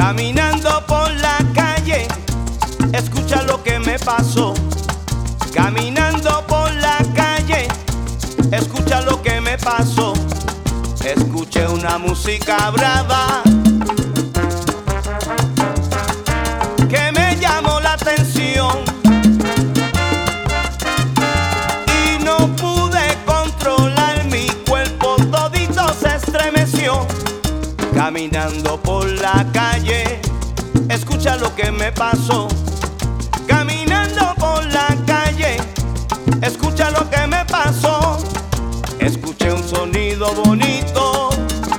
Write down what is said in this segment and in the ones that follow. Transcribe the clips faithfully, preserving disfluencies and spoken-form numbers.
Caminando por la calle, escucha lo que me pasó. Caminando por la calle, escucha lo que me pasó. Escuché una música brava que me llamó la atención y no pude controlar mi cuerpo, todito se estremeció. Caminando por la calle, escucha lo que me pasó. Caminando por la calle, escucha lo que me pasó. Escuché un sonido bonito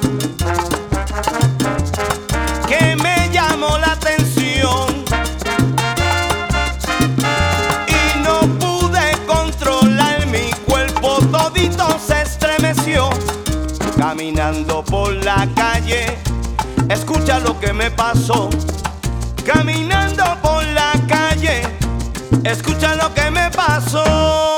que me llamó la atención y no pude controlar mi cuerpo, todito se estremeció. Caminando por la calle, escucha lo que me pasó. Caminando por la calle, escucha lo que me pasó.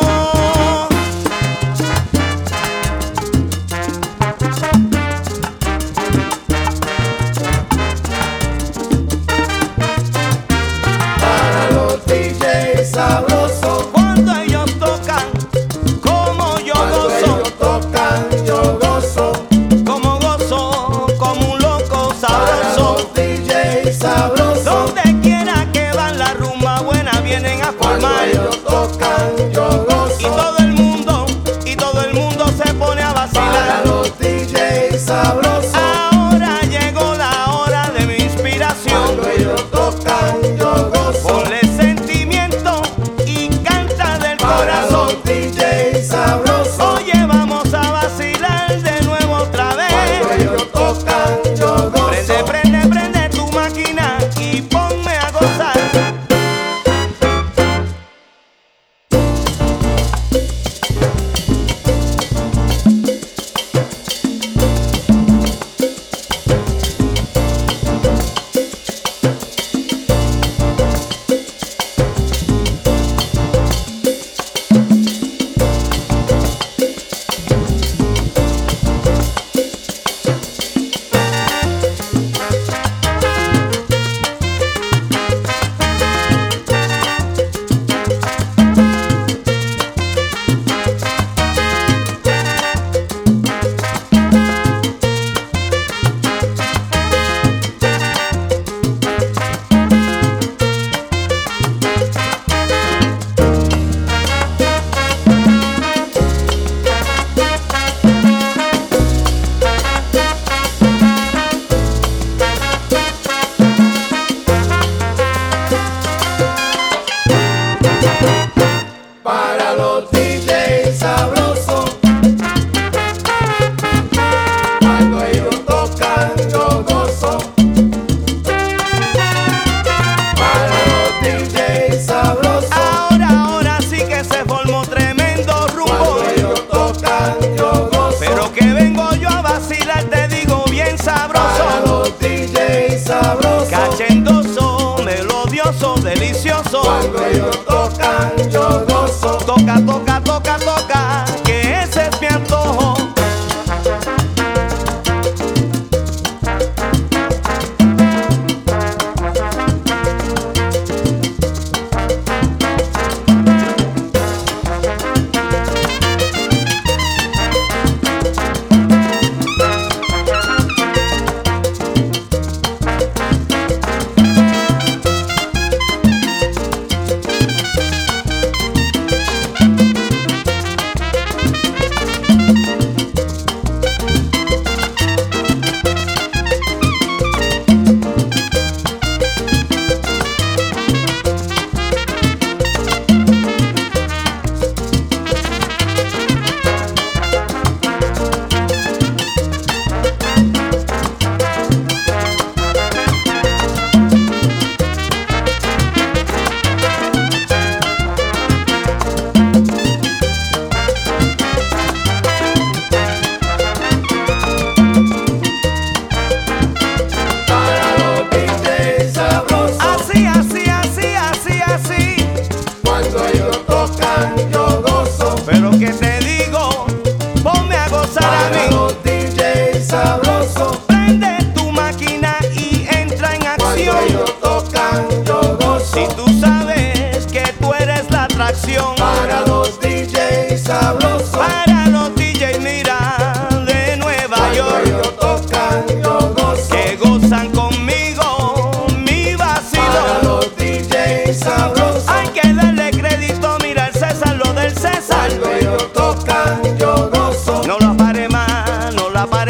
Para los D Js sabrosos, Cuando ellos tocan, como yo cuando gozo, ellos tocan yo gozo. como gozo, como un loco Para sabroso. los D Js sabrosos, Donde quiera que van la rumba buena vienen a cuando formar. ellos tocan yo gozo. la pared.